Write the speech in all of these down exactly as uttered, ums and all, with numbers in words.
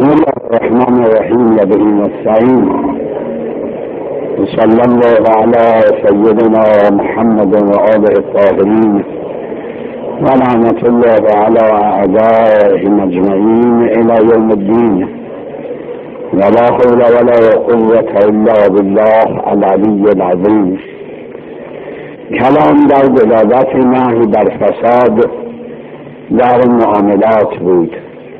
بسم الله الرحمن الرحیم و به نستعین صلی الله علی سیدنا محمد و آله الطاهرین و لعنت الله علی اعدائهم اجمعین الی یوم الدین و لا حول ولا قوة الا بالله العلی العظیم. کلام در دلالت نهی بر فساد در معاملات بود.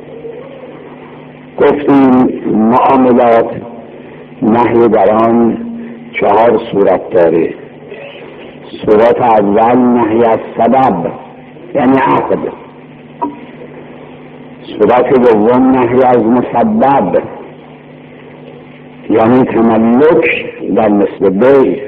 گفتیم معاملات نهی بر آن چهار صورت داره. صورت اول نهی از سبب یعنی عقد. صورت دوم نهی از مسبب یعنی تملک در مثل بیع.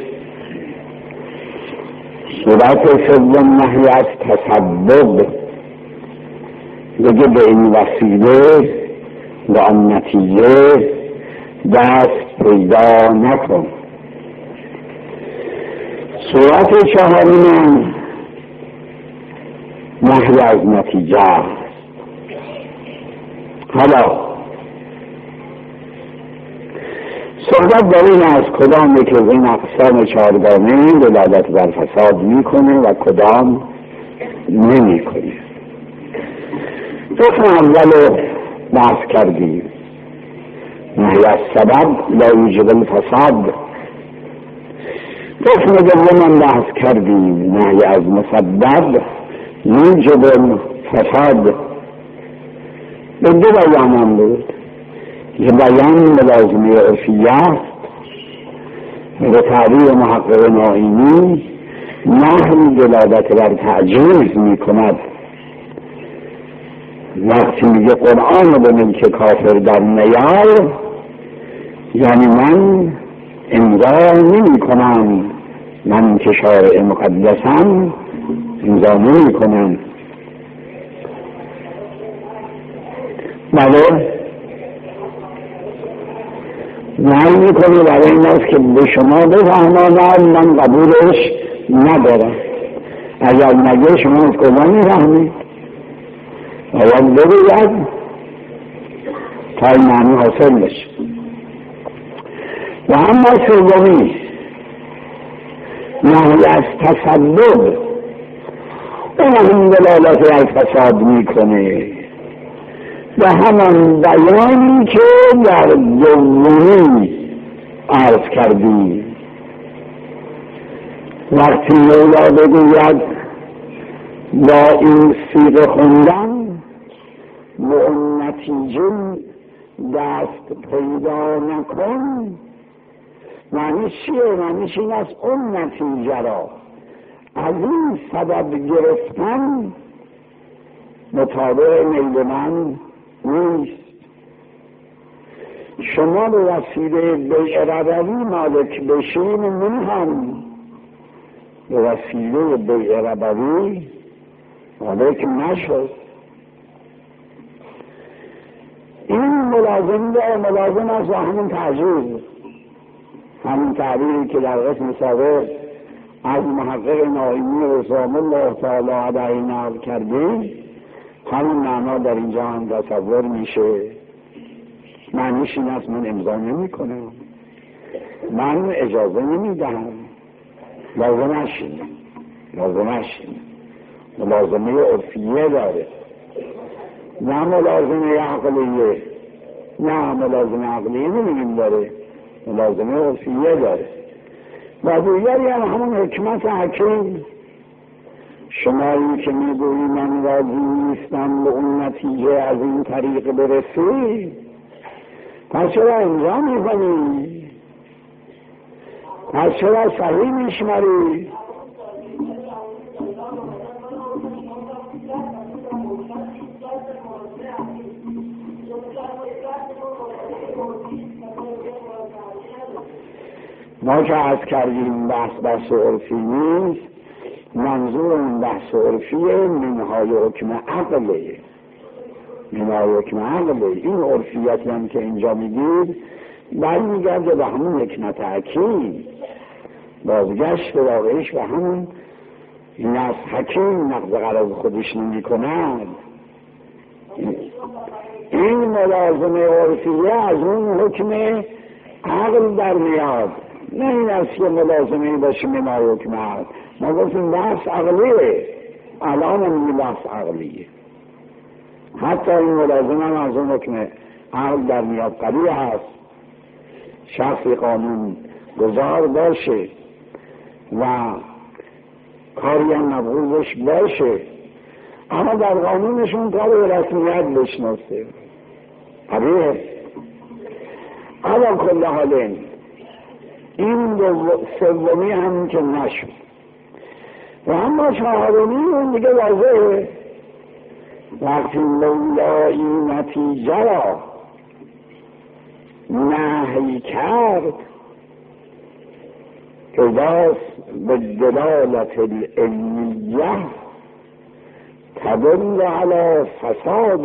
صورت سوم نهی از تسبب، دیگه به این وسیله و آن نتیجه دست پیدا نکن. صورت چهارم نهی از نتیجه. حالا صحبت در این از کدام یک از این اقسام چهارگانه دلالت بر فساد میکنه و کدام نمیکنه. قسم اول بحث کردیم، نهی از سبب لا یوجب الفساد. قسم دوم بحث کردیم، نهی از مسبب یوجب الفساد. به دو بیان بود. یه بیان ملازمه عرفیه است به تعبیر محقق نائینی نهی دلالت بر تعجیز می کند. وقتی میگه قرآن به ملک کافر در نیار، یعنی من امضا نمی کنم، من که شارع مقدسم امضا نمی کنم. بله نهی میکنه برای این است که به شما بفهمانم من قبولش ندارم. اگر نگه شما از کجا میفهمید؟ باید بگوید تا این معنی حاصل بشه. و اما سومی نهی از تسبب، اون هم دلالت از فساد میکنه و همان بیانی که در دومی عرض کردیم. وقتی مولا بگوید با این صیغه خوندن به اون نتیجه دست پیدا نکن، معنی چیه؟ معنیش این است اون نتیجه را از این سبب گرفتن مطابق میل من نیست. شما به وسیله بیع ربوی مالک بشین، من هم به وسیله بیع ربوی مالک نشد. این ملازم به ملازم است و همون تعجیز، همون تعبیری که در قسم سابق از محقق نائینی رضوان الله تعالی علیه نقل کردیم، همون معنا در اینجا هم تصور میشه. معنیش این است من امضا نمی کنم، من اجازه نمی دهم. لازمش اینه، لازمش اینه. ملازمه عرفیه داره، نه ملازمه عقلیه. نه ملازمه عقلیه نمیگیم داره، ملازمه عرفیه داره. و دیگری هم همون حکمت حکیم. شمایی که میگویی من راضی نیستم به اون نتیجه از این طریق برسی، پس چرا امضا میکنی؟ پس چرا صحیح میشمری؟ ما که از کردیم بحث بحث عرفی نیست، منظور اون بحث عرفیه منهای حکم عقله، منهای حکم عقله. این عرفیت هم که اینجا میگید برمیگرده به همون حکمت حکیم، بازگشت به واقعیش به همون این از حکیم نقض غرض خودش نمی کند. این ملازمه عرفیه از اون حکم عقل در میاد، نه این است که ملازمه باشه من حکم عقل. ما گفتیم بحث عقلیه، الان هم بحث عقلیه، حتی این ملازمه هم از اون حکم عقل در میاد. قریه هست شخصی قانون گذار باشه و کاری هم مبغوزش باشه، اما در قانونشون کار به رسمیت بشناسه. قریه علا کل حال این سومی هم که نشد و اما چهارمی اون دیگه واضحه. وقتی مولایی نتیجه را نهی کرد اداست به دلالت العلیه تدل علی فساد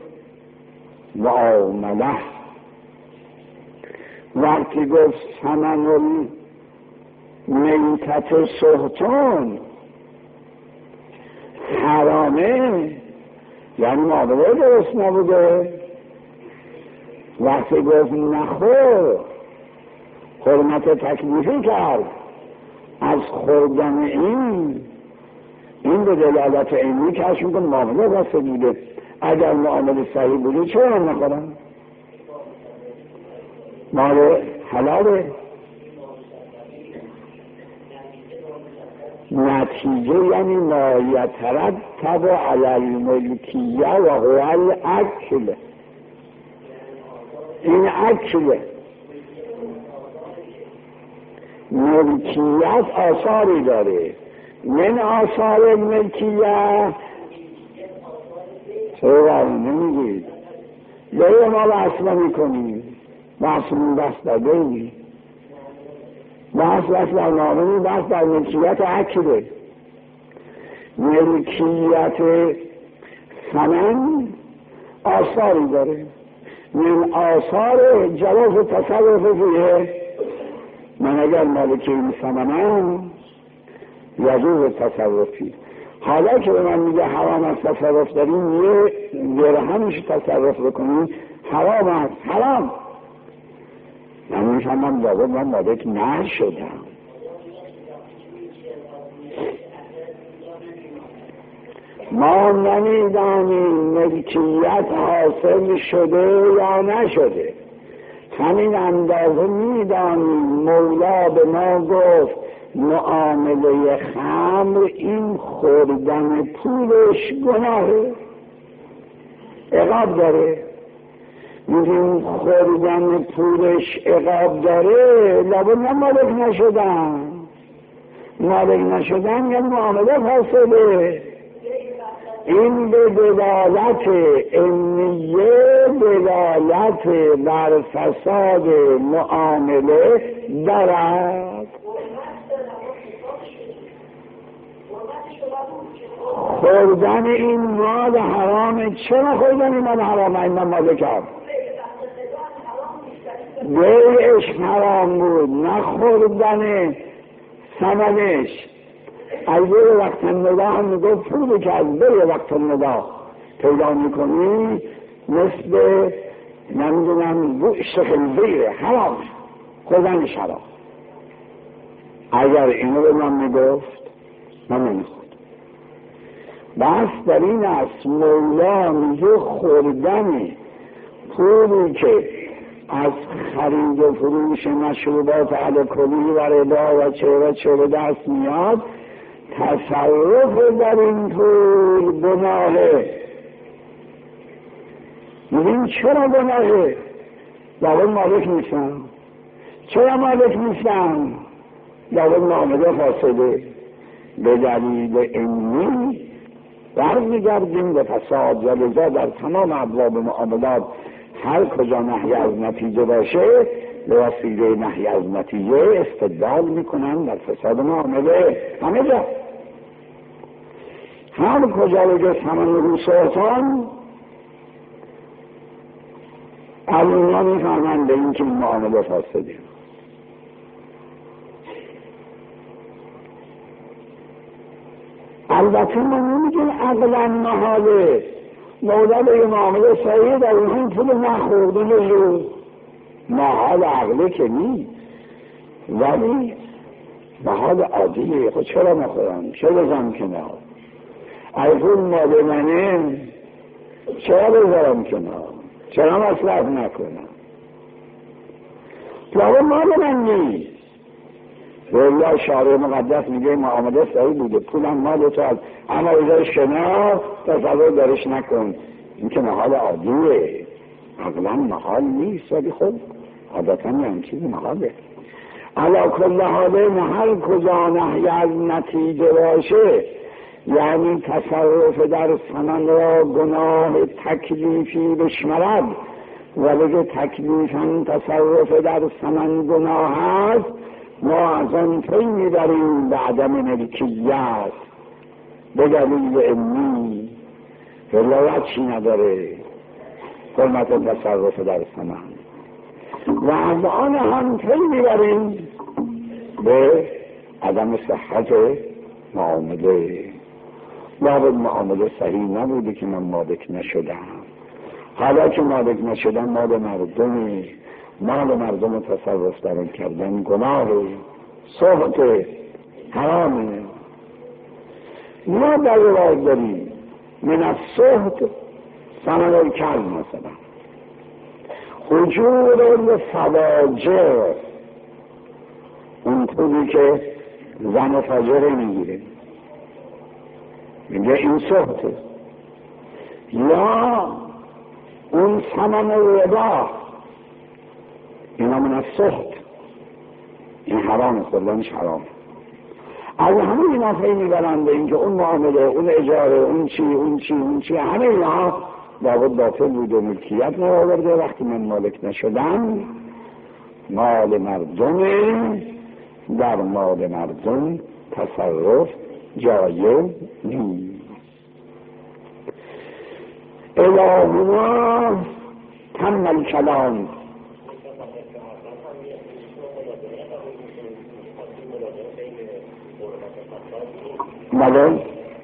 المعامله. وقتی گفت ثمن المیتة سحتون حرامه، یعنی معامله درست نبوده. وقتی گفت نخور حرمت تکلیفی کرد از خوردن این، این به دلالت علمی کشف میکنه معامله واسه بوده. اگر معامله صحیح بوده چرا نخورم؟ مال حلاله. نتیجه یعنی ما یترتب علی الملکیه و هو الاکل، این اکله. ملکیت آثاری داره، من آثار ملکیت چرا نمیگید؟ لیه ما بحث نمی کنیم، بحثمون بحث در بینی، بحث بحث در نامنی، بحث در ملکیت عکده. ملکیت ثمن آثاری داره، من آثار جواز تصرف فیه. من اگر مالکی این ثمنم یجوز تصرفی. حالا که به من میگه حرام است تصرف داریم، یه درهمش تصرف بکنیم حرام است، حرام. من میفهمم جواب من مالک نشدم. ما نمیدانیم ملکیت حاصل شده یا نشده، همین اندازه میدانیم مولا به ما گفت معامله خمر این خوردن پولش گناهه، عقاب داره. میگیم خوردن پولش عقاب داره، لابد من مالک نشدم. مالک نشدن یعنی معامله فاسده. این به دلالت علمیه دلالت بر فساد معامله دارد. خوردن این مال حرامه. چرا خوردن این مال حرامه؟ این مالکم بیعش حرام بود، نه خوردن ثمنش. از بیر وقت ندا هم میگفت پولی که از بیر وقت ندا پیدا میکنی مثل نمیدونم گوشت خنزیر حرام، خوردنش حرام. اگر اینو به من میگفت من نمیخورد. بس در این است مولا میگه خوردن پولی که از خرید و فروش مشروبات الکلی و ربا و چه و چه به دست میاد، تصرف در این پول گناهه. میگیم چرا گناهه؟ لابد مالک نیستم. چرا مالک نیستم؟ لابد معامله فاسده. به دلیل علمی برمیگردیم به فساد و لذا در تمام ابواب معاملات هر کجا نهی از نتیجه باشه به وسیله نهی از نتیجه استدلال میکنن در فساد معامله. همه جا هر کجا بگه ثمن رو سلطان اونا میفهمن به این که معامله فاسده. البته ما نمیگیم عقلا محاله، مولد یه معامله صحیح در این پول نخوردن رو محال عقله که نیست، ولی محال عادیه. خود چرا نخورم؟ چرا بزنم کنار؟ اگه پول مال منه چرا بذارم کنار؟ چرا مصرف نکنم؟ لابد مال من نیست. والله شارع مقدس میگه معامله صحیح بوده، پولم مال تو هست، اما بذارش کنار، تصور دارش نکن. این که محال عادیه، عقلا محال نیست، ولی خب عادتا یه چیزی محاله. علا کل حاله هر کجا نهی از نتیجه باشه، یعنی تصرف در ثمن را گناه تکلیفی بشمرد، ولی تکلیف هم تصرف در ثمن گناه هست، ما از آن پی میبریم به عدم ملکیت به دلیل علمی. ولایت چی نداره حرمت تصرف در ثمن، و از آن هم پی میبریم به عدم صحت معامله. لابد معامله صحیح نبوده که من مالک نشدم. حالا که مالک نشدم مال مردمه، مال مردم تصرف در آن کردن گناهه، سخطه، حرامه. ما در روایت داریم من از سخط ثمن الکلب، مثلا حجور الفواجر، اون پولی که زن فاجره میگیره، میگه این سخطه. یا اون ثمن ربا، اینا من از سخط، این حرام، کلانش حرام. از همه اینا پی میبرن به اینکه اون معامله، اون اجاره، اون چی اون چی اون چی همه اینا لابد باطل بود و ملکیت نآورده. وقتی من مالک نشدم مال مردمه، در مال مردم تصرف جایز نیست. الهما تم الکلام. بله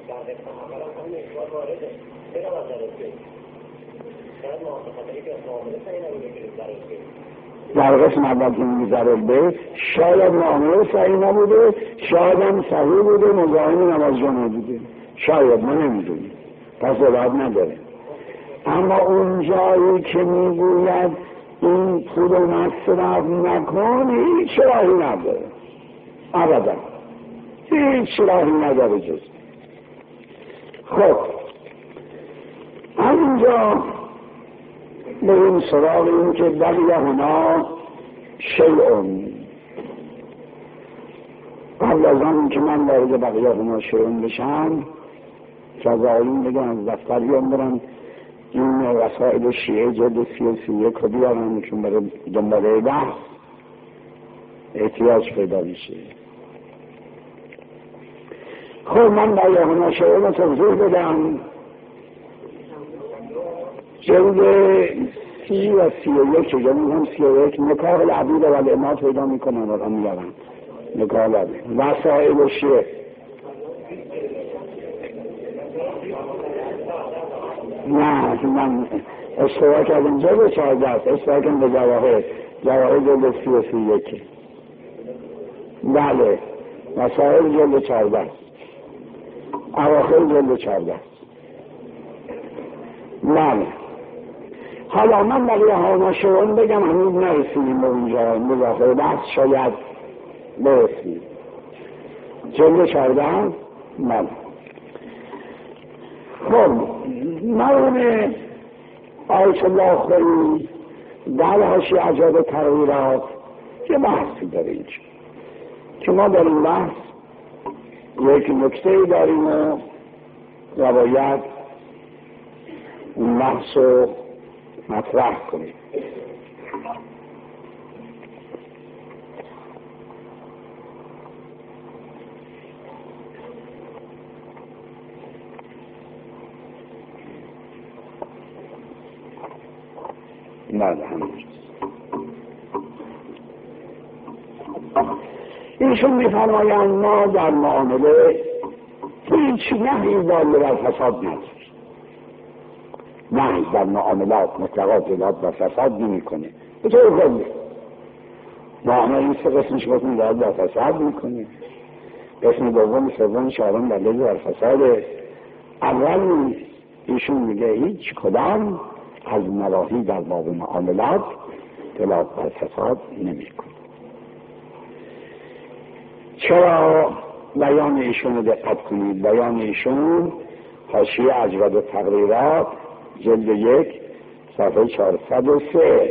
در قسم اول که میگذرد به شاید معامله صحیح نبوده، شاید هم صحیح بوده، مزاحم نماز جمعه بوده، شاید ما نمیدونیم، پس ولایت نداره. اما اون جایی که میگوید این پول مصرف نکن، هیچ راهی نداره، ابدا هیچ راهی نداره جز. خب همینجا به این سراغ این که بقیه هنا شیعون، قبل از آن که من وارد بقیه هنا شیعون بشم جزایین بگم از دفتر بیام برم این وسائل شیعه جلد سی و سی یک رو بیارم، چون برای دنباله بحث احتیاج پیدا میشه. خب من بقیه هنا شیعون رو توضیح بدم. جلد سی و سی و یک، جلد هم سی و یک، نکاح العبید و الامام پیدا میکنن و میارن نکاح العبید وسائل شیعه. نه من اشتباه کردم، جلد چهارده است، اشتباه کردم به جواهر، جواهر جلد سی و سی و یک. بله وسائل جلد چهارده است، اواخر جلد چهارده است. بله حالا من بقیه ها شون بگم، هنوز نرسیدیم به اونجا، مذاکره بحث شاید برسیم. جلد چهارده است. بله خب مرحوم آیت الله خویی در حاشیه عجایب تغییرات یه بحثی داره اینجا که ما در این بحث یک نکته داریم و باید اون بحث رو مطرح کنیم. بله همینجاست. ایشون میفرمایند ما در معامله هیچ نهی داله بر فساد نداریم. نه در معاملات مطلقات جلاد و فساد نمی کنه. به طور کلی معامله این سه قسمش گفتیم جلاد و فساد میکنه. قسم دوم سوم چهارم دلیل بر فساد. اول ایشون میگه هیچ کدام از نواحی در باب معاملات جلاد و فساد نمی کنه. چرا؟ بیان ایشون رو دقت کنید. بیان ایشون حاشیه اجود و تقریرات جلد یک صفحه چهارصد و سه.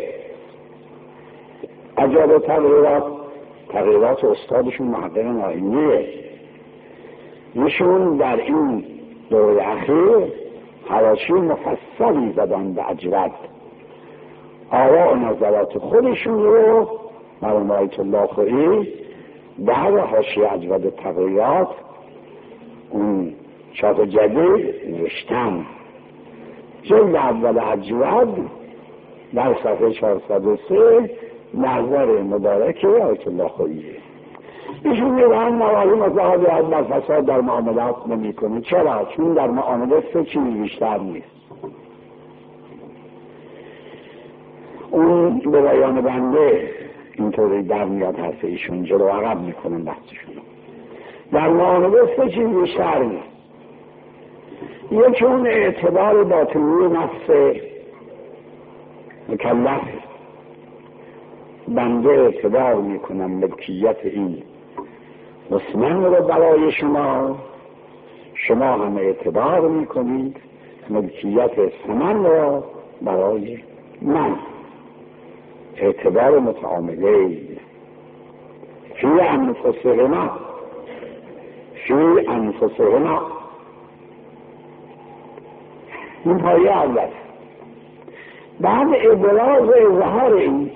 اجود و تقریرات تقریرات استادشون محقق ناینیه. ایشون در این دوره اخیر حواشی مفصلی زدن به اجود، آراء و نظرات خودشون رو مرحوم آیت الله خویی در حاشیه اجود و تقریرات اون چاپ جدید نوشتن. جلد اول اجود در صفحه چهارصد و سه نظر مبارک آیت الله خوییه. ایشون میگن نواحی مطلقات جلاد و فساد در معاملات نمی کنه. چرا؟ چون در معاملات سه چیز بیشتر نیست. اون به بیان بنده اینطوری در میاد حرف ایشون، جلو عقب میکنن بحثشون. در معاملات سه چیز بیشتر نیست. یکی اون اعتبار باطنی نفس مکلف، بنده اعتبار میکنم ملکیت این مسلمان رو برای شما، شما هم اعتبار میکنید ملکیت ثمن رو برای من. اعتبار متعامله فی انفسهما فی انفسهما. این پایه اول. بعد ابراز و اظهار این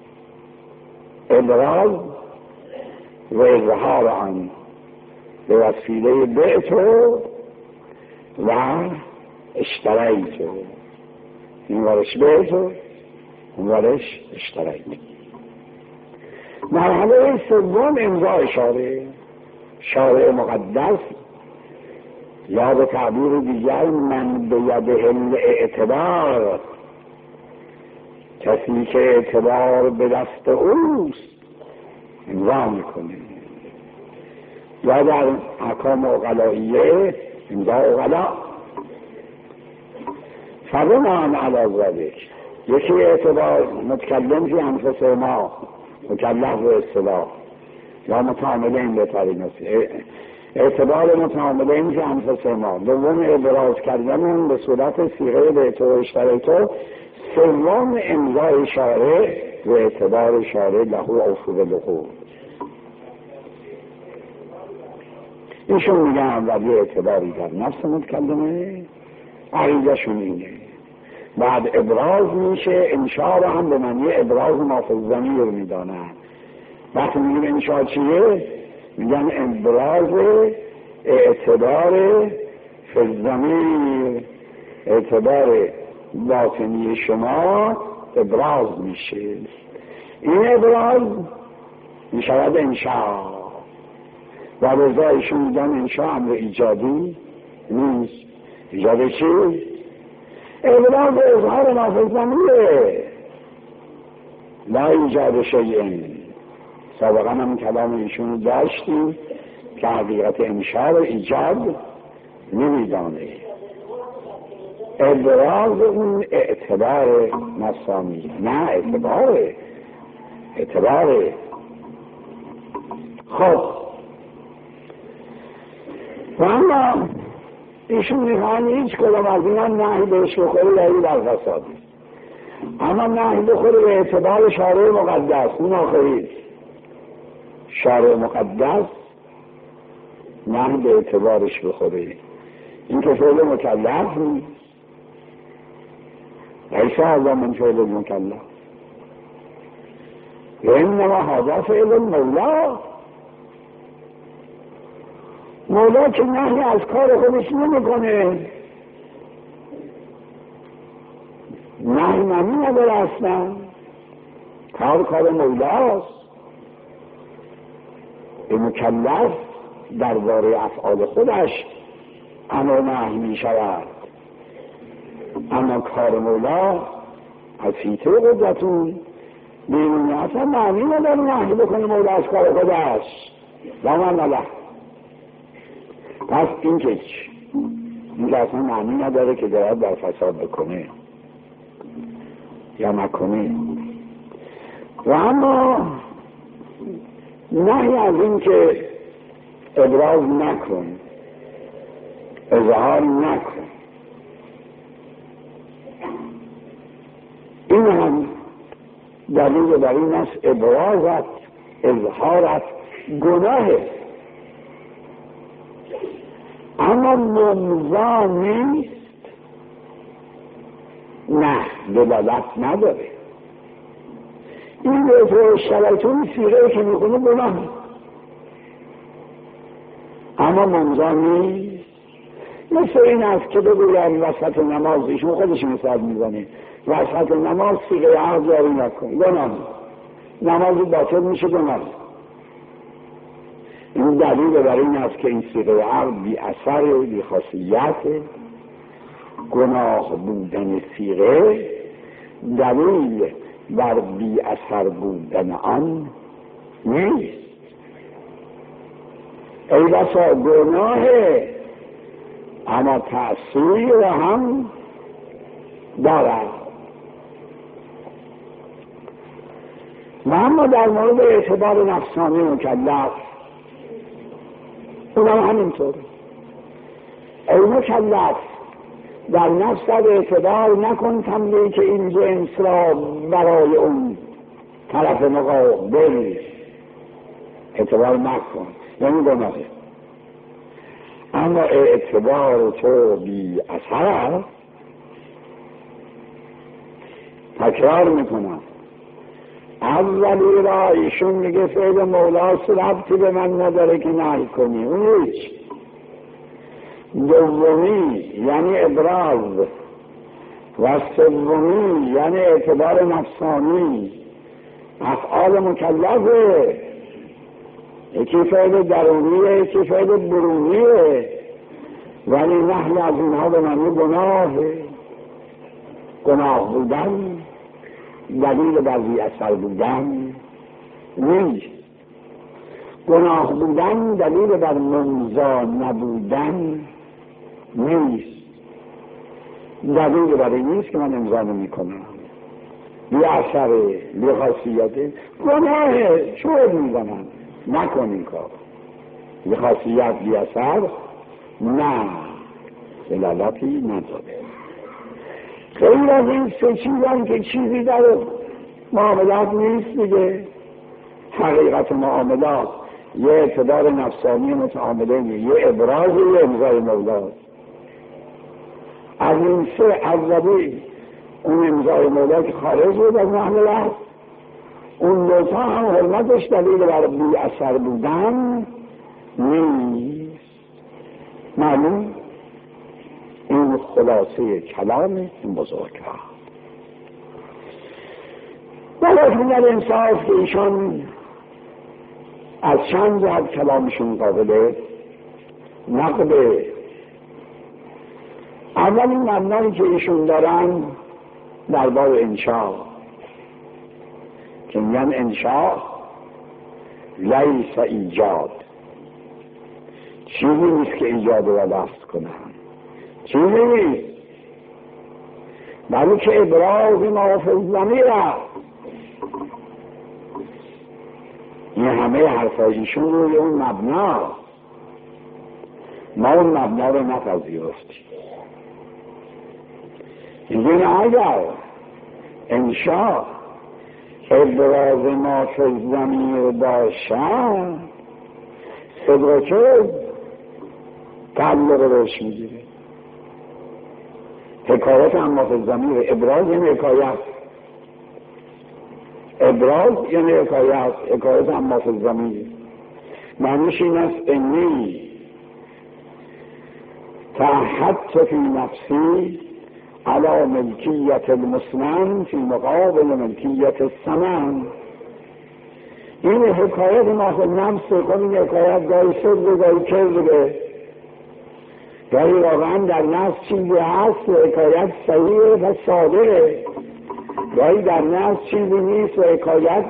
ابراز و اظهار آن به وسیله بیع و اشترایت. این ورش بیع و اون ورش اشترایت. مرحله سوم امضای شارع شارع مقدس، یا به تعبیر دیگر من به یده الاعتبار، کسی که اعتبار به دست اوست امضا میکنه. یا در احکام عقلائیه امضا عقلا. فرمان علی ذلک، یکی اعتبار متکلم فی انفس ما، مکلف و اصطلاح یا متعاملین به طریق اعتبار متعاملین فی انفس ما. دوم ابراز کردن به صورت صیغه بیع و اشترایت. سوم امضای شارع و اعتبار شارع له عفو له. ایشون میگن اولی اعتباری در نفس متکلمه، عقیده‌شون اینه. بعد ابراز میشه، انشاء رو هم به معنی ابراز مافی الضمیر میدانن. وقتی میگن انشاء چیه؟ میگن ابراز اعتبار فی الضمیر، اعتبار باطنی شما ابراز میشه. این ابراز میشود انشاء. و رضایشون میگن انشاء امر ایجادی نیست. ایجاد چی؟ ابراز اظهار مافی الضمیره، لا ایجاد شیئین. سابقا هم کلام ایشون داشتیم که حقیقت انشاء و ایجاد نمیدانه. ابراز اون اعتبار نفسانی، نه اعتباره اعتباره خب. و اما ایشون میخوان هیچ کدام از اینا نهی بهش بخوره داری در فسادی. اما نهی بخوره به اعتبار شارع مقدس، اون آخری شارع مقدس نهی به اعتبارش بخوره. این که فعل مکلف نیست، لیس هذا من فعل المکلف، انما هذا فعل مولا. مولا که نهی از کار خودش نمیکنه، نهی معنی نداره اصلا، کار کار مولاست. این مکلف درباره افعال خودش امر نهی می شود. اما کار مولا از حیطه قدرتون بیرونی اصلا معنی نداره نهی بکنه مولا از کار خودش و من نله. پس این که چی؟ این که اصلا معنی نداره که دارد در فساد بکنه یا نکنه. و اما نهی از این که ابراز نکن، اظهار نکن، این هم دلیل بر این است ابرازت، اظهارت گناهه، اما ممضا نیست. نه دلالت نداره. این به طور شرایطون سیغه که میکنه گناه، اما ممضا نیست. مثل این است که بگویم وسط نماز، ایشون خودش مثال میزنه، وسط نماز سیغه عقد جاری نکن، گناه، نماز باطل میشه، گناه. این دلیل بر این است که این سیغه عقد بی اثر، بی خاصیت. گناه بودن سیغه دلیل بر بی اثر بودن آن نیست. ای بسا گناهه اما تأثیر را هم دارد. و اما در مورد اعتبار نفسانی مکلف اونم همینطور. ای مکلف در نفست اعتبار نکن تنبیه که این جنس را برای اون طرف مقابل اعتبار نکن، یعنی گناهه. اما اعتبار تو بی اثر است. تکرار میکنم، اولی را ایشون میگه فعل مولاست، ربطی به من نداره که نهی کنی، اون هیچ. دومی یعنی ابراز و سومی یعنی اعتبار نفسانی. افعال مکلفه، یکی فعل درونیه، یکی فعل برونیه، ولی نهی از اینها به معنی گناهه. گناه بودن دلیل بر بی اثر بودن نیست. گناه بودن دلیل بر ممضا نبودن نیست. دلیل بر این نیست که من امضا نمی‌کنم، بی اثره، بی خاصیته، گناهه، شعر میزنم، نکن این کار. بی خاصیت، بی اثر، نه، دلالتی نداره. خیلی از این سه چیزن که چیزی در معاملات نیست دیگه. حقیقت معاملات یه اعتبار نفسانی متعامله، یه ابراز، یه امضای مولا. از این سه اولی اون امضای مولا که خارج بود از معاملات، اون دوتا هم حرمتش دلیل بر بی اثر بودن نیست. معلوم؟ این خلاصه کلام این بزرگوار. ولی در انصاف که ایشان از چند جهت کلامشون قابل نقده. اولین مبنایی که ایشون دارن در باب انشاء که میگن انشاء لیس ایجاد، چیزی نیست که ایجاد و دست کنن، چیزی نیست، بلکه ابراز ما فی الضمیر است. این همه حرفایشون روی اون مبنا، ما اون مبنا رو نپذیرفتیم. این اگر انشاء ابراز ما فی الضمیر باشد، صدقه تعلق رو روش میگیره. حکایت اما فی الضمیر، ابراز یعنی حکایت، ابراز یعنی حکایت، حکایت اما فی الضمیر معنیش این است انی تعهدت فی نفسی علی ملکیت المسلم فی مقابل ملکیت الثمن. این حکایت ما فی نفس کن، این حکایت گاهی صدق گاهی کذبه، گاهی واقعا در نص چیزی هست و حکایت صحیحه و صادقه، گاهی در نص چیزی نیست و حکایت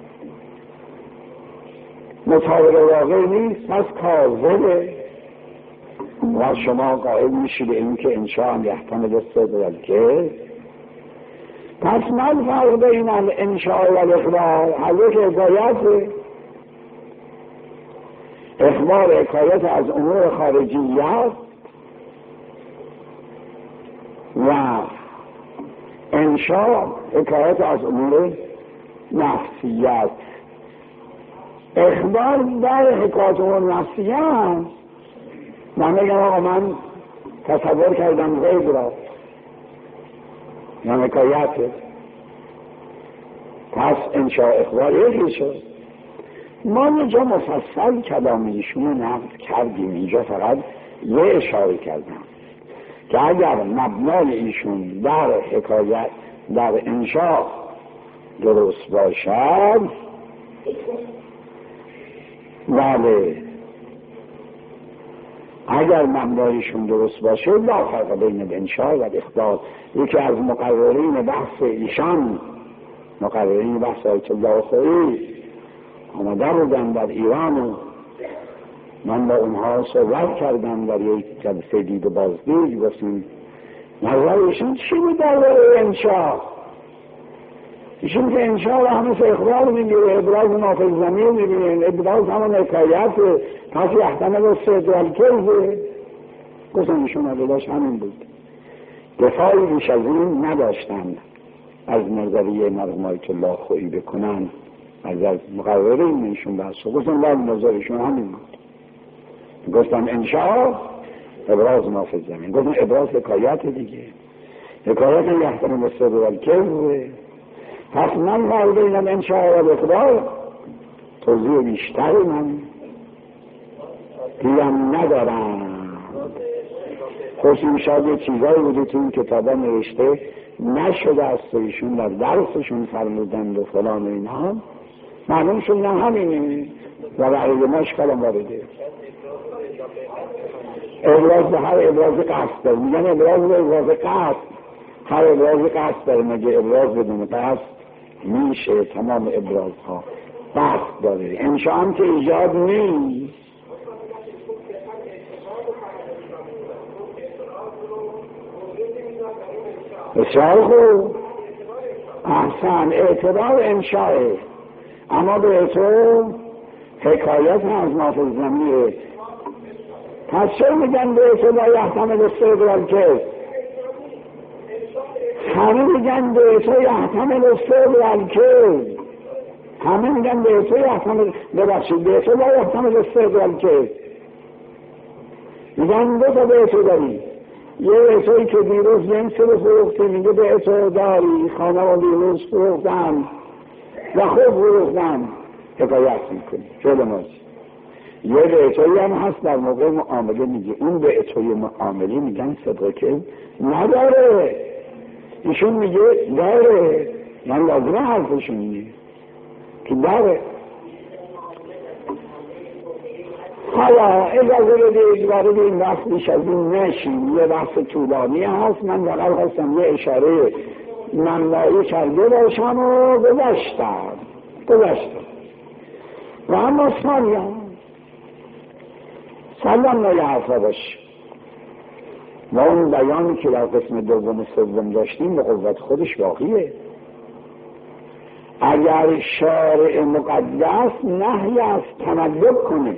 مطابق واقع نیست، پس کاذبه. و شما قائل میشی به این که انشاء هم یحتمل الصدق والکذب. پس من فرق بین الانشاء و الاخبار هر یک حکایت، اخبار حکایت از امور خارجیت و انشاء حکایت از امور نفسیت. اخبار در حکایت امور نفسیت من میگم آقا من تصور کردم غیب را، یا حکایته، پس انشاء اخبار یکی شد. ما اینجا مفصل کلام ایشون رو نقد کردیم، اینجا فقط یه اشاره کردم که اگر مبنای ایشون در حکایت در انشاء درست باشد، بله اگر مبنایشون درست باشه لا فرق بین الانشاء و الاخبار. یکی از مقررین بحث ایشان، مقررین بحث آیت الله خویی آمده بودن در ایران و من با اونها صحبت کردم در یک جلسه دید و بازدید، گفتیم نظر ایشان چی بود در انشاء؟ ایشون که انشاء را همه اخبار میگیره، ابراز نافذ ضمیر میبینه، ابراز همون حکایت، پس یحتمل الصدق والکذب. گفتم ایشون عدلش همین بود، دفاعی بیش از این نداشتن از نظریه مرحوم آیت الله خویی بکنن از از مقررین ایشون بحث. گفتم بعد نظرشون همین بود، گفتم انشاء ابراز نافذ ضمیر، گفتم ابراز حکایت دیگه، حکایت یحتمل الصدق والکذب. پس من فرق بین الانشاء و الاخبار توضیح بیشتری من دیدم ندارم. خوشیم شاید یه چیزایی بوده تو این کتابا نوشته نشده است، ایشون در درسشون فرمودند و فلان و اینها معلوم شد نه همینه و برای ما اشکال وارده. ابراز به هر ابراز قصد داره، میگن ابراز به ابراز قصد، هر ابراز قصد داره، مگه ابراز بدون قصد میشه؟ تمام ابراز ها قصد داره، انشاء هم که ایجاد نیست. بسیار خوب، احسن، اعتبار انشاءه، اما به تو حکایت از نافذ ضمیره. پس چه میگن به تو لا یحتمل الصدق والکذب؟ همه میگن به تو یحتمل الصدق والکذب، همه میگن به تو یحتمل، ببخشید به تو لا یحتمل الصدق والکذب. میگن دو تا به تو داری، یه اتویی که دیروز جنس رو فروخته میگه به اتو داری، خانه رو دیروز فروختن و خوب فروختن، حکایت میکنی جلو ماست. یه به اتویی هم هست در موقع معامله میگه اون به اتوی معامله میگن صدق که نداره، ایشون میگه داره، یعنی لازمه حرفشون میگه که داره. حالا اجازه بدید وارد این بحث بیش از این نشیم، یه بحث طولانی هست، من فقط خواستم یه اشاره منبعی کرده باشم و گذاشتم گذاشتم و اما ثانیا سلام نایه حرفا باش و اون بیانی که در قسم دوم سوم داشتیم به قوت خودش باقیه. اگر شارع مقدس نهی از تملک کنه،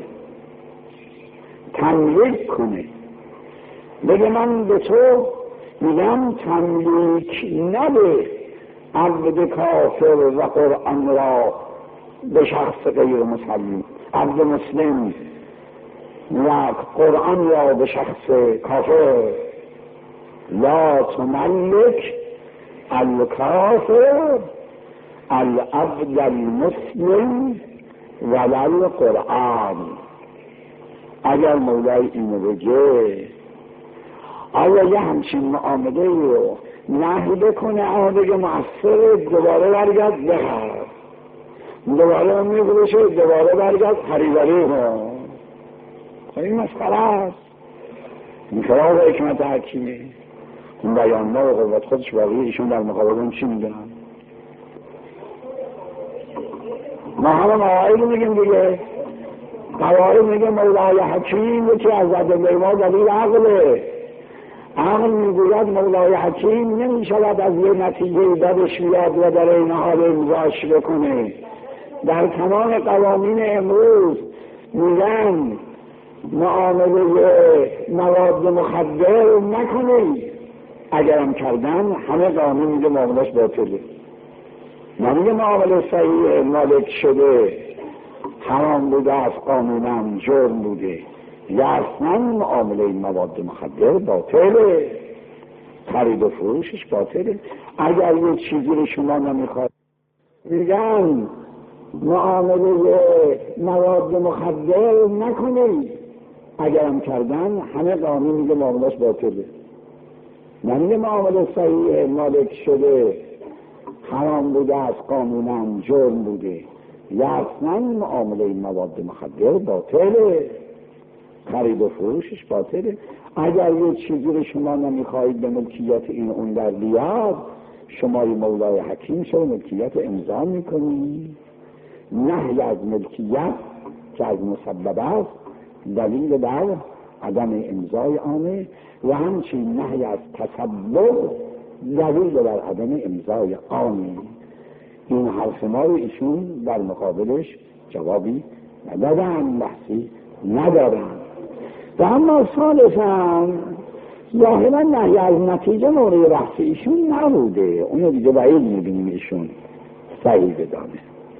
تملیک کنه، بگه من به تو میگم تملیک نده عبد کافر و قرآن را به شخص غیر مسلم، عبد مسلم و قرآن را به شخص کافر، لا تملک الکافر العبد المسلم ولا القرآن. اگر مولای اینو بگه آیا یه همچین معامله رو نهی بکنه، اما بگه مؤثر دوباره برگرد بخر، دوباره هم میفروشه دوباره برگرد خریداری رو، این مسخره است. انفراغ حکمت حکیمه. اون بیان‌ها و قوت خودش باقی ایشون در مقابل اون چی میدونن؟ ما همه قواعد میگیم دیگه. قواعد میگه مولای حکیم یکی از ادله ما دلیل عقله. عقل میگوید مولای حکیم نمیشود از یه نتیجه بدش بیاد و در این حال امضاش بکنه. در تمام قوانین امروز میگن معامله مواد مخدر نکنید، اگرم کردن همه قانون میگه معاملش باطله. نمیگه معامله صحیح مالک شده حرام بوده از قانونم جرم بوده، یا اصلا معامله این مواد مخدر باطله، خرید و فروشش باطله. اگر یه چیزی رو شما نمیخواد میگن معامله مواد مخدر نکنید، اگرم کردن همه قانون میگه معاملش باطله. نمیگه معامله صحیح مالک شده حرام بوده از قانونم جرم بوده، یا اصلا معامله این مواد مخدر باطله، خرید و فروشش باطله. اگر یه چیزی رو شما نمیخواهید به ملکیت این اون در بیاد، شما مولای حکیم شو ملکیت امضا میکنید. نهی از ملکیت که از مسبب است دلیل بر عدم امضای آنه، و همچنین نهی از تسبب دلیل بر عدم امضای آنه. این حرف ما رو ایشون در مقابلش جوابی ندادن، بحثی ندارن. و اما ثالثاً ظاهراً نهی از نتیجه مورد بحث ایشون نبوده، اونو دیگه بعید میبینیم ایشون صحیح بدانه.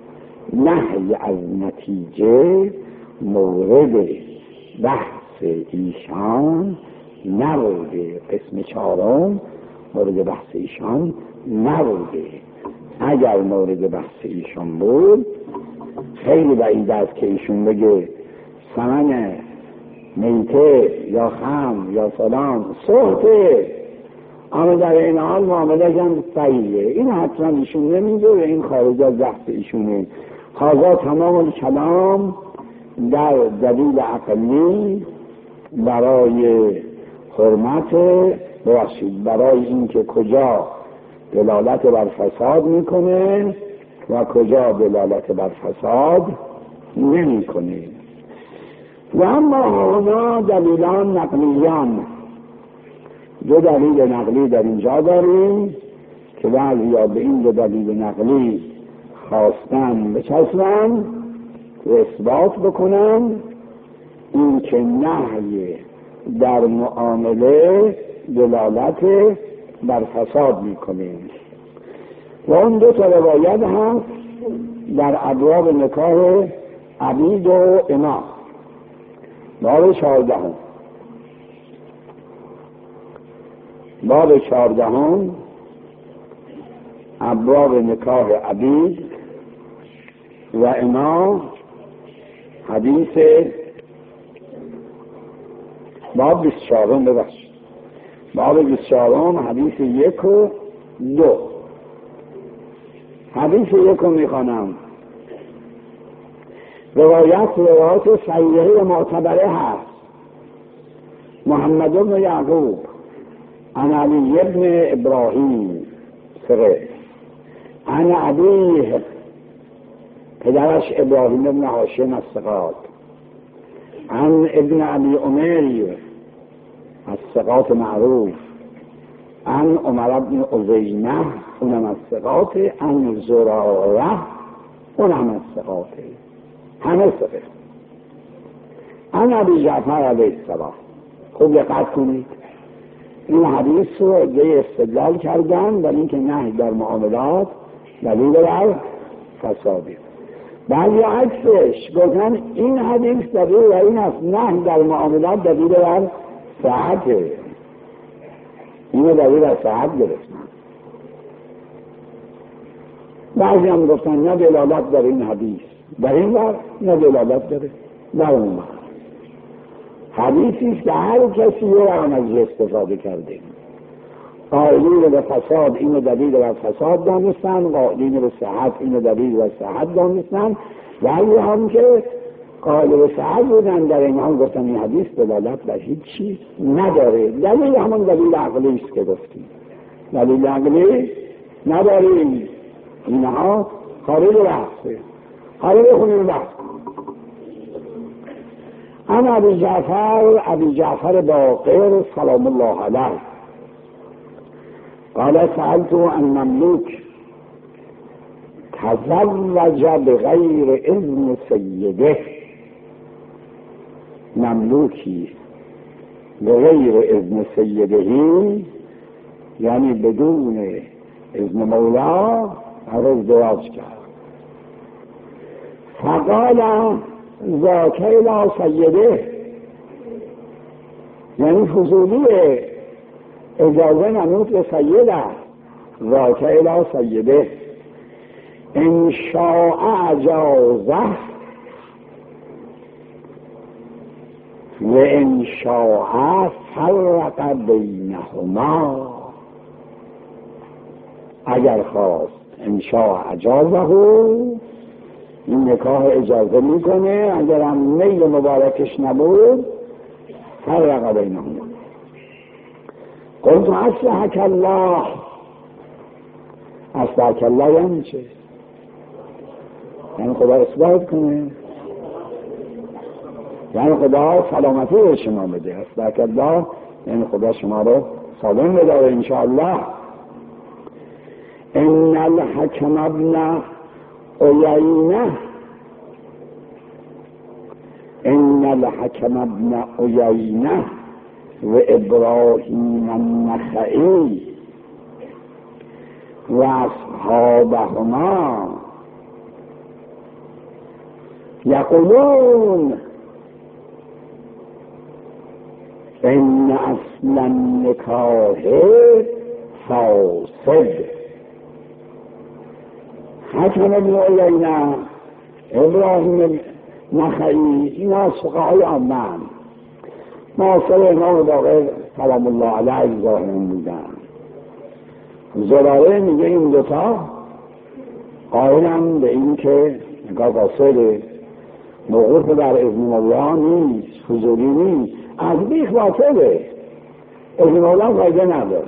نهی از نتیجه مورد بحث ایشان نبوده، قسم چهارم مورد بحث ایشان نبوده. اگر مورد بحث ایشان بود خیلی بعید است که ایشون بگه ثمن میته یا خم یا فلان سخته، اما در این حال معامله هم صحیحه. این حتما ایشون نمیگه و این خارج از بحث ایشونه. هذا تمام کلام در دلیل عقلی برای حرمت ببخشید برای اینکه کجا دلالت بر فساد میکنه و کجا دلالت بر فساد نمیکنه. و اما هنا دلیلان نقلیان، دو دلیل نقلی در اینجا داریم که بعضیا به این دو دلیل نقلی خواستن بچسبن و اثبات بکنن این که نهی در معامله دلالت بر فساد میکنه. و اون دو تا روایت هست در ابواب نکاح عبید و اما. باب چهاردهم باب چهاردهم ابواب نکاح عبید و اما، حدیث باب بیست و چهارم ببخشید باب بیست و چهارم حدیث یک و دو. حدیث یک رو میخوانم. روایت روایت صحیحه معتبره هست. محمد بن یعقوب عن علی ابن ابراهیم سره عن ابیه، پدرش ابراهیم ابن هاشم الثقات، عن ابن ابی عمیر الثقات معروف، عن عمر بن عزینه اونم الثقات، عن زراره اونم الثقات، همه ثقه. عن ابی جعفر علیه السلام. خوب دقت کنید، این حدیث رو ادعای استدلال کردن ولی اینکه نهی در معاملات دلیل بر فساده. بعضی عکسش گفتن این حدیث دلیل و این است نهی در معاملات دلیل بر صحته، اینو دلیل بر صحت گرفتن. بعضی هم گفتن نه دلالت در این حدیث در این ور، نه دلالت داره در اون ور. حدیثی است که هر کسی رو هم از استفاده کرده. قائلین به فساد اینو دلیل بر فساد دانستن، قائلین به صحت اینو دلیل بر صحت دانستن، ولی هم که قالب سعد بودن در این هم گفتن این حدیث دلالت بر هیچ چیز نداره. دلیل همون دلیل عقلی است که گفتیم، دلیل عقلی نداریم، اینها خارج بحثه. حالا بخونیم بحث. انا ابی جعفر ابی جعفر باقر سلام الله علیه قال سألت عن مملوک تزوج بغیر اذن سیده. مملوکی بغیر اذن سیدهی یعنی بدون اذن مولا ازدواج کرد. فقال ذاک الی سیده، یعنی فضولیه، اجازه نمود به سید است. ذاک الی سیده ان شاء اجازه و ان شاء فرق بینهما. اگر خواست ان شاء اجازه این نکاح اجازه میکنه، اگر هم میل مبارکش نبود فرق بینهما. قلت اصلحک الله. اصلحک الله یعنی چه؟ یعنی خدا اصلاحت کنه، یعنی خدا سلامتی به شما بده. اصلحک الله یعنی خدا شما رو سالم بداره انشاءالله. ان الحکم ابن عیینه ان الحکم ابن عیینه و ابراهیم النخعی و اصحابهما یقولون ان اصل النکاح فاسد. حکم ابن عیینه، ابراهیم نخعی، اینا فقهای عامه معاصر امام باقر سلام الله علیه ظاهرین بودن. زراره میگه این دوتا قائلن به این که نکاح فاسده، موقوف بر اذن مولا نیست، فضولی نیست، از بیخ باطله، اذن مولا فایده نداره.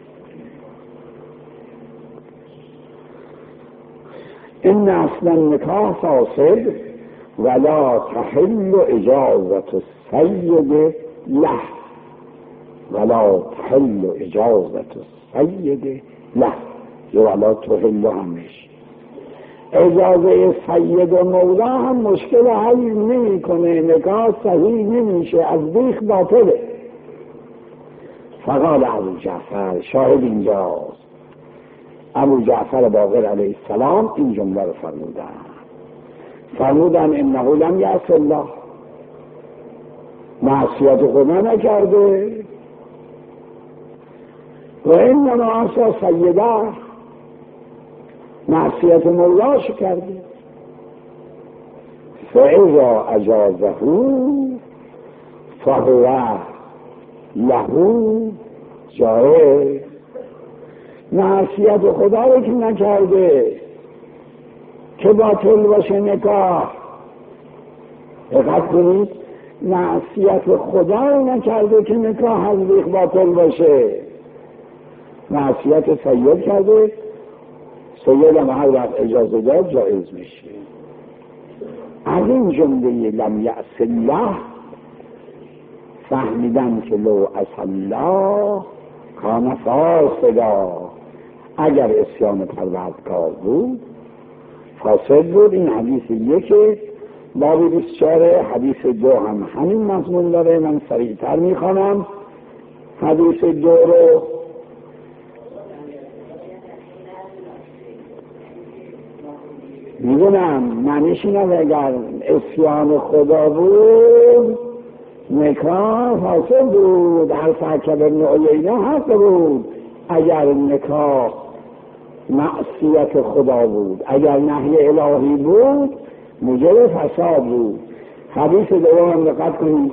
این اصلا نکاح فاسد ولا تحل اجازت السید له ولا تحل اجازت السید له ولا تحل همش. اجازه سید و مولا هم مشکل حل نمی کنه، نکاح صحیح نمیشه، از بیخ باطله. فقال ابو جعفر، شاهد اینجاست، ابو جعفر باقر علیه السلام این جمله رو فرمودن فرمودن انه لم یعص الله، معصیت خدا نکرده، و انما عصی سیده، معصیت مولاش کرده. فاذا اجازه فهو له جایز. معصیت خدا رو که نکرده که باطل باشه نکاح. دقت کنید، معصیت خدا رو نکرده که نکاح از بیخ باطل باشه، معصیت سید کرده، سید هم هر وقت اجازه داد جایز میشه. از این جمله لم یعص الله فهمیدن که لو عصی الله کان فاسدا، اگر اسیان پروردگار بود فاسد بود. این حدیث یکی باب بیست و چهار، حدیث دو هم همین مضمون داره. من سریعتر میخوانم حدیث دو رو. میدونم معنیش اینه اگر اسیان خدا بود نکاح فاسد بود، حرف حکم ابن عیینه حق بود. اگر نکاح معصیت خدا بود، اگر نهی الهی بود، موجب فساد بود. حدیث دوم هم دقت کنید،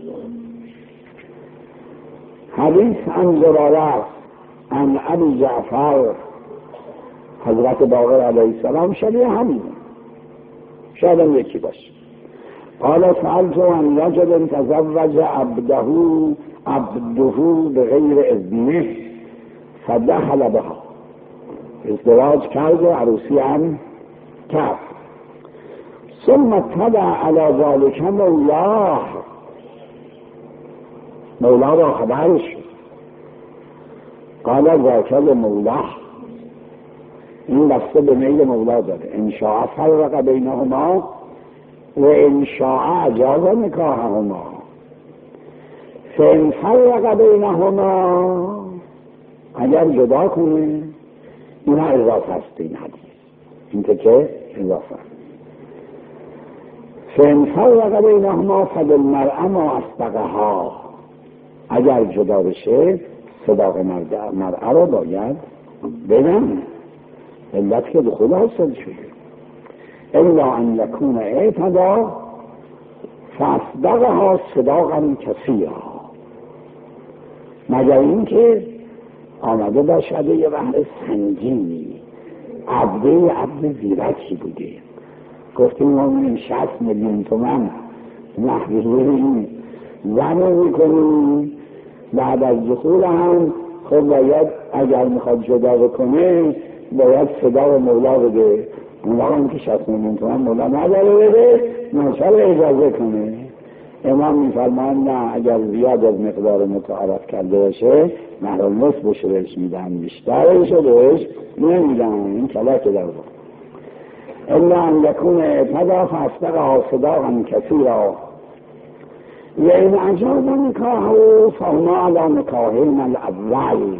حدیث عن زراره عن ابی جعفر حضرت باقر علیه السلام شبیه همین، شاید هم یکی باشه. قال سألت عن رجل تزوج عبده عبده بغیر اذنه فدخل بها، ازدواج کرد و عروسی هم کرد. ثم طلع على ذلك مولاه، مولا را خبرش. قال ذاک مولاه، این بسته به میل مولا داره. ان شاء فرق بینهما و ان شاء اجاز نکاحهما. فان فرق بینهما، اگر جدا کنه، اینا اضافه است این حدیث، این که اضافه است. فان فرق بینهما فللمرأة ما اصدقها، اگر جدا بشه صداق مرأة رو باید بدن، علت که دخول حاصل شده. الا ان یکون اعتدا فاصدقها صداقا کثیرا، مگر این که آمده باشد یه بحر سنگینی، عبده عبد زیرکی بوده. گفتیم ما میریم شصت میلیون تومن نحویه این زن میکنیم، بعد از دخول هم خب باید اگر میخواد جدا بکنه باید صدا و مولا بده. مولا هم که شصت میلیون تومن مولا نداره بده، ناچار اجازه کنه. امام میفرمان نه، اگر زیاد از مقدار متعارف کرده باشه محرم نصف بشه بهش میدن، بیشتر شده بهش نمیدن. این کلاک در بود. الا ان یکون اعتدا فاصدقها صداقا کثیرا و این اجاز نکاحه فهما علی نکاحهما الاول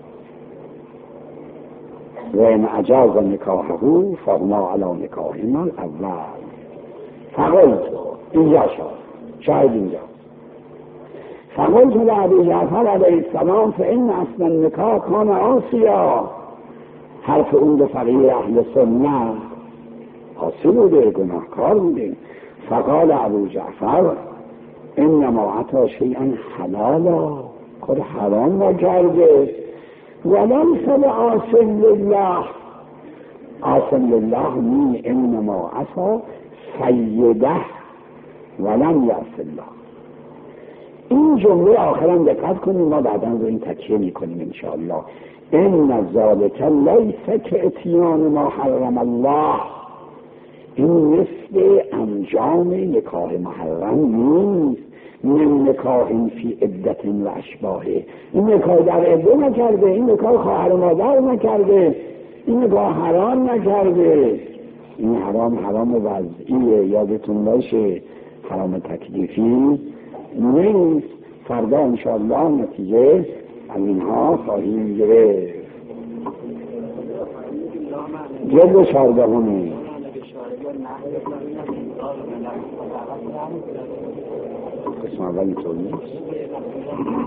و این اجاز نکاحه فهما علی نکاحهما الاول. فقلت اینجا شد، شاید اینجا فقلت لأبی جعفر علیه السلام فإن اصل النکاح کان عاصیا، حرف اون به فقیه اهل سنت عاصی بوده، گناهکار بوده. فقال ابو جعفر انما عطا شیئا حلالا، خود حرام نکرده. وليس بعاصم لله، عاصم لله می انما عطا سیده ولم یعص الله. این جمله آخرم دقت کنیم، ما بعدا رو این تکیه میکنیم انشاءالله. ان ذلک لیس کاتیان ما حرم الله، این مثل انجام نکاح محرم نیست. من نکاح فی عدت و اشباهه، این نکاح در عده نکرده، این نکاح خواهر مادر نکرده، این نکاح حرام نکرده. این حرام حرام وضعیه، یادتون باشه، حرام تکلیفی نیست. فردا انشاءالله نتیجه اینها خواهیم گرفت. جلد چهاردهمی قسم اول اینطور نیست.